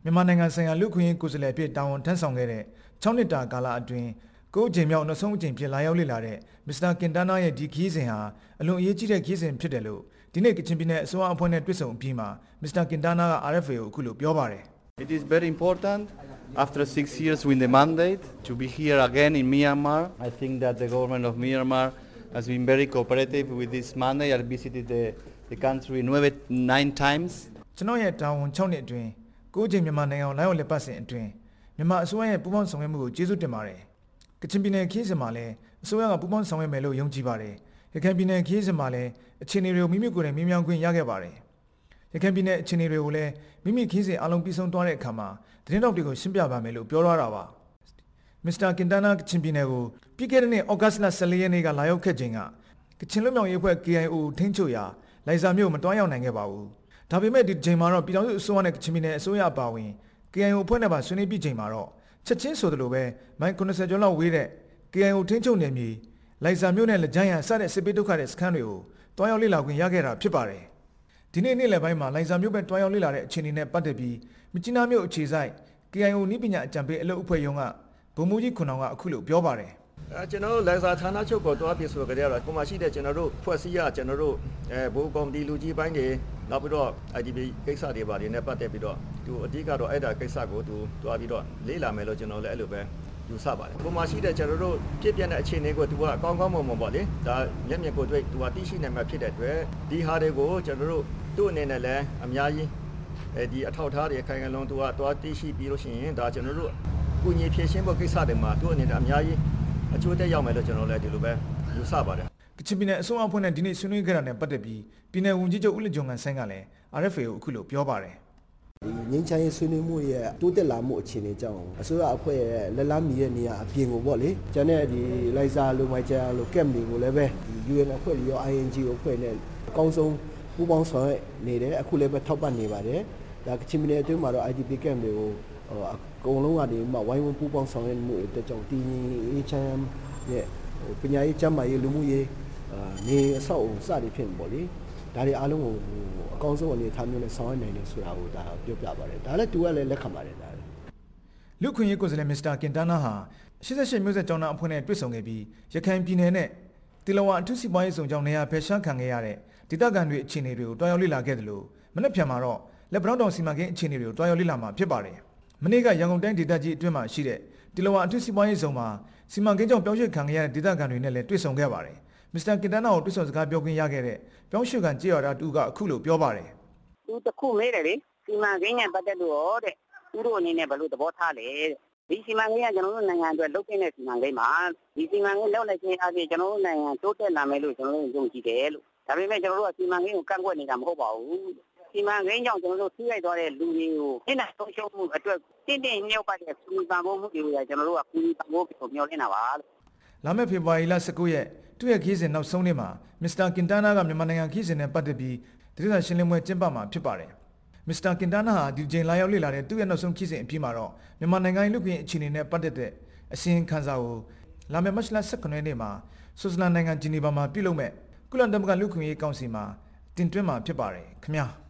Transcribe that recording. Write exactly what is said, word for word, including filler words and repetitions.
မြန်မာနိုင်ငံဆိုင်ရာလူခွင့်ရေးကိုယ်စားလှယ်ဖြစ်တာဝန်ထမ်းဆောင်ခဲ့တဲ့၆နှစ်တာကာလအတွင်းကိုအချိန်မြောက်နောက်ဆုံးအချိန်ဖြစ်လာရောက်လေ့လာတဲ့မစ္စတာကင်တာနာရဲ့ဒီခီးစဉ်ဟာအလွန်အရေးကြီးတဲ့ခီးစဉ်ဖြစ်တယ်လို့ဒီနေ့ကချင်ပြည်နယ်အစိုးရအဖွဲ့နဲ့တွေ့ဆုံအပြီးမှာမစ္စတာကင်တာနာက R F A ကိုအခုလိုပြောပါတယ် It is very important after six years with the mandate to be here again in Myanmar. I think that the government of Myanmar has been very cooperative with this mandate. I visited the, the country nine, nine times. ကျွန်တော်ရဲ့တာဝန်၆နှစ်အတွင်းကိုအချိန်မြန်မာနိုင်ငံကိုလာရောက်လက်ပတ်စဉ်အတွင်းမြန်မာအစိုးရရဲ့ပူးပေါင်းဆောင်ရွက်မှုကိုကျေးဇူးတင်ပါတယ်ကချင်ပြည်နယ်ခီးစဉ်မှာလည်းအစိုးရကပူးပေါင်းဆောင်ရွက်မယ်လို့ယုံကြည်ပါတယ်ရခိုင်ပြည်နယ်ခီးစဉ်မှာလည်းအခြေအနေတွေကိုမိမိကိုယ်တိုင်မြင်မြောင်ခွင့်ရခဲ့ပါတယ်ရခိုင်ပြည်နယ်အခြေအနေတွေကိုလည်းမိမိခီးစဉ်အလုံးပြီးဆုံးသွားတဲ့အခါမှာသတင်းတော်တွေကိုရှင်းပြပါမယ်လို့ပြောထားတာပါမစ္စတာကင်တာနာကချင်ပြည်နယ်ကိုပြီးခဲ့တဲ့နှစ်ဩဂတ်လဆယ်လေးရက်နေ့ကလာရောက်ခဲ့ချိန်ကကချင်လူမျိုးရေးအဖွဲ့ K I O ထိန်းချုပ်ရာလိုင်ဇာမြို့မတွားရောက်နိုင်ခဲ့ပါဘူးဒါပေမဲ့ဒီချိန်မှာတော့ပြည်ထောင်စုအစိုးရနဲ့ကချင်ပြည်နယ်အစိုးရအပါအဝင် K I O အဖွဲ့နဲ့ပါဆွေးနွေးပြီးချိန်မှာတော့ချက်ချင်းဆိုသလိုပဲမိုင်90ကျော်လောက်ဝေးတဲ့ K I O ထိန်းချုပ်နယ်မြေလိုင်ဇာမြို့နဲ့လက်ကျန်းရန်စတဲ့စစ်ပေးဒုက္ခတဲ့စခန်းတွေကိုတွားရောက်လေ့လာခွင့်ရခဲ့တာဖြစ်ပါတယ်ဒီနေ့နေ့လယ်ပိုင်းမှာလိုင်ဇာမြို့ပဲတွားရောက်လေ့လာတဲ့အခြေအနေနဲ့ပတ်သက်ပြီးမြစ်ကြီးနားမြို့အခြေစိုက် K I O နည်းပညာအကြံပေးအလုပ်အဖွဲ့ရုံးကဗိုလ်မှူးကြီးခွန်အောင်ကအခုလိုပြောပါတယ်အဲကျွန်တော်တို့လိုင်ဇာဌာနချုပ်ကိုတွားပြဆိုကြရတော့ကိုမရှိတဲ့ကျွန်တော်တို့ဖွဲ့စည်းရကျွန်တော်တို့အဲဘိုးကော်မတီလူကြီးပိုင်းတွေနောက်ပြီးတော့ I D P ကိစ္စတွေပါတယ်နဲ့ပတ်သက်ပြီးတော့သူအဓိကတော့အဲ့ဒါကိစ္စကိုသူတွားပြီးတော့လေးလာမယ်လို့ကျွန်တော်လည်းအဲ့လိုပဲယူဆပါတယ်ကိုမရှိတဲ့ကျွန်တော်တို့ပြည့်ပြည့်တဲ့အခြေအနေကိုသူကအကောင်းကောင်းမွန်မွန်ပေါ့လေဒါမျက်မြင်ကိုတွေ့သူကသိရှိနိုင်မှာဖြစ်တဲ့အတွက်ဒီဟာတွေကိုကျွန်တော်တို့သူ့အနေနဲ့လည်းအများကြီးအဲဒီအထောက်အထားတွေခိုင်ခိုင်လုံသူကတွားသိရှိပြီးလို့ရှိရင်ဒါကျွန်တော်တို့ကုညီဖြည့်ရှင်းဖို့ကိစ္စတွေမှာသူ့အနေနဲ့အများကြီးအကျိုးသက်ရောက်မယ်လို့ကျွန်တော်လည်းဒီလိုပဲယူဆပါတယ်ကချင်ပြည်နယ်အစိုးရအဖွဲ့နဲ့ဒီနေ့ဆွေးနွေးခဲ့တာနဲ့ပတ်သက်ပြီးပြည်နယ်ဝန်ကြီးချုပ်ဦးလကျော်ငန်းဆိုင်ကလည်း R F A ကိုအခုလိုပြောပါတယ်ဒီငင်းချမ်းရေးဆွေးနွေးမှုရဲ့တိုးတက်လာမှုအခြေအနေကြောင့်အစိုးရအဖွဲ့ရဲ့လက်လန်းမီရဲ့နေရာအပြင်ကိုပေါ့လေကျန်တဲ့ဒီလိုင်ဇာလိုမိုင်ချာလိုကက်မတီကိုလည်းပဲဒီ U N အဖွဲ့ရော I N G O အဖွဲ့နဲ့အကောင်းဆုံးပူးပေါင်းဆောင်ရွက်နေတယ်အခုလည်းပဲထောက်ပံ့နေပါတယ်ဒါကချင်ပြည်နယ်အတွင်းမှာတော့ I D P ကက်မတီကိုအကုန်လုံးကနေမှဝိုင်းဝန်းပူးပေါင်းဆောင်ရွက်မှုအတွက်ကြောင့်တည်ငြိမ်အေးချမ်းရဲ့ပညာရေးကျန်းမာရေးလူမှုရေးနေအဆောက်အဦစသည်ဖြင့်ပေါ့လေဒါတွေအားလုံးကိုအကောင်းဆုံးအနေထားမျိုးနဲ့ဆောင်ရွက်နိုင်တယ်ဆိုတာကိုဒါပြောပြပါတယ်ဒါလည်းသူကလည်းလက်ခံပါတယ်ဒါလည်းလူခွင့်ရေးကိုယ်စားလှယ်မစ္စတာကင်တာနာဟာ၈၈မျိုးဆက်ကျောင်းသားအဖွဲ့နဲ့တွေ့ဆုံခဲ့ပြီးရခိုင်ပြည်နယ်နဲ့တီလဝါအထူးစီးပွားရေးဆောင်ကြောင်းနေရာဖယ်ရှားခံခဲ့ရတဲ့ဒေသခံတွေအခြေအနေတွေကိုတွားရောက်လေ့လာခဲ့တယ်လို့မနေ့ပြန်မှာတော့လက်ပတောင်းတောင်စီမံကိန်းအခြေအနေတွေကိုတွားရောက်လေ့လာမှာဖြစ်ပါတယ်မနေ့ကရန်ကုန်တိုင်းဒေသကြီးအတွင်းမှာရှိတဲ့တီလဝါအထူးစီးပွားရေးဆောင်မှာစီမံကိန်းကြောင့်ပြောင်းရွှေ့ခံခဲ့ရတဲ့ဒေသခံတွေနဲ့လည်းတွေ့ဆုံခဲ့ပါတယ်မစ္စတာကင်တာနာကိုတွေ့ဆုံစကားပြောခွင့်ရခဲ့တဲ့ပြောင်းရွှေ့ခံကြေးရတာတူကအခုလိုပြောပါတယ်သူတခုမေးတယ်လေစီမံကိန်းနဲ့ပတ်သက်လို့ရောတဲ့သူတို့အနေနဲ့ဘယ်လိုသဘောထားလဲဒီစီမံကိန်းကကျွန်တော်တို့နိုင်ငံအတွက်လုပ်တဲ့စီမံကိန်းမှာဒီစီမံကိန်းလုပ်လိုက်ခြင်းအပြင်ကျွန်တော်တို့နိုင်ငံတိုးတက်လာမယ်လို့ကျွန်တော်တို့ယုံကြည်တယ်လို့ဒါပေမဲ့ကျွန်တော်တို့ကစီမံကိန်းကိုကန့်ကွက်နေတာမဟုတ်ပါဘူးစီမံကိန်းကြောင့်ကျွန်တော်တို့ထိခိုက်သွားတဲ့လူတွေကိုစိတ်နဲ့ဆုံးရှုံးမှုအတွက်တင်းတင်းမြုပ်ပတ်တဲ့စီမံကိန်းမှုတွေကကျွန်တော်တို့ကကူညီပံ့ပိုးဖို့မျှော်လင့်တာပါလို့လာမယ့်ဖေဖော်ဝါရီလ၁၉ရက်သူ့ရဲ့ခီးစဉ်နောက်ဆုံးနေ့မှာမစ္စတာကင်တာနာကမြန်မာနိုင်ငံခီးစဉ်နဲ့ပတ်သက်ပြီးသတင်းစာရှင်းလင်းပွဲကျင်းပမှာဖြစ်ပါတယ်မစ္စတာကင်တာနာဟာဒီချိန်လာရောက်လေ့လာတဲ့သူ့ရဲ့နောက်ဆုံးခီးစဉ်အပြီးမှာတော့မြန်မာနိုင်ငံလူ့ခွင့်အခြေအနေနဲ့ပတ်သက်တဲ့အစီရင်ခံစာကိုလာမယ့်မတ်လ၁၇ရက်နေ့မှာဆွစ်ဇာလန်နိုင်ငံဂျီနီဗာမှာပြုလုပ်မဲ့ကုလသမဂ္ဂလူ့ခွင့်ရေးကောင်စီမှာတင်သွင်းမှာဖြစ်ပါတယ်ခင်ဗျာ